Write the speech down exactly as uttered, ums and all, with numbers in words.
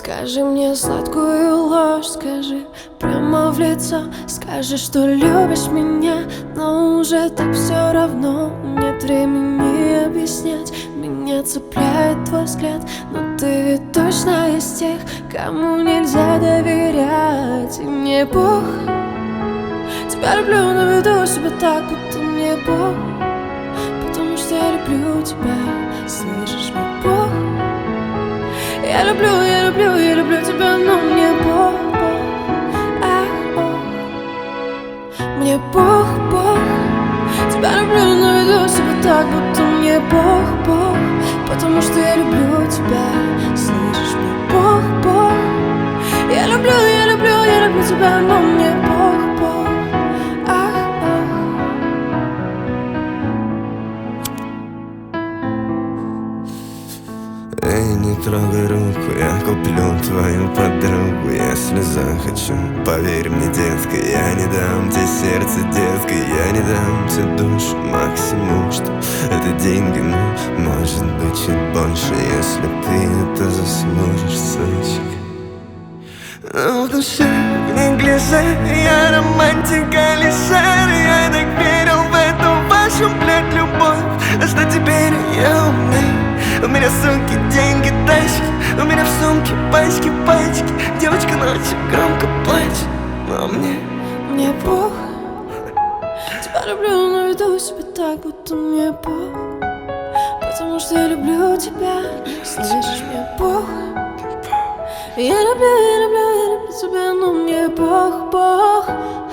Скажи мне сладкую ложь, скажи прямо в лицо. Скажи, что любишь меня, но уже так все равно. Нет времени объяснять, меня цепляет твой взгляд. Но ты ведь точно из тех, кому нельзя доверять. И мне Бог, тебя люблю, но веду себя так, будто мне Бог. Потому что я люблю тебя, слышишь, мой Бог. Я люблю, я люблю, я люблю тебя, но мне Бог, Бог, ах, ох. Мне Бог, Бог. Тебя люблю, но веду себя так, будто мне Бог, Бог. Потому что я люблю тебя, слышишь, мне Бог, Бог. Я люблю, я люблю, я люблю тебя, но мне Бог, Бог, ах, ох. Эй, не трогай руку, я куплю твою подругу, если захочу. Поверь мне, детка, я не дам тебе сердце, детка, я не дам тебе душу. Максимум, что это деньги, но может быть чуть больше, если ты это заслужишь, сучка. Но в душе, в неглиже, я романтика лишер. Я так верил в эту вашу, блядь, любовь, а что теперь я умный. У меня сумки, деньги, тачки, у меня в сумке пачки, пачки. Девочка ночью громко плачет, но мне, мне Бог. Тебя люблю, но веду себя так, будто мне Бог. Потому что я люблю тебя, слышишь, мне Бог. Я люблю, я люблю, я люблю тебя, но мне Бог, Бог.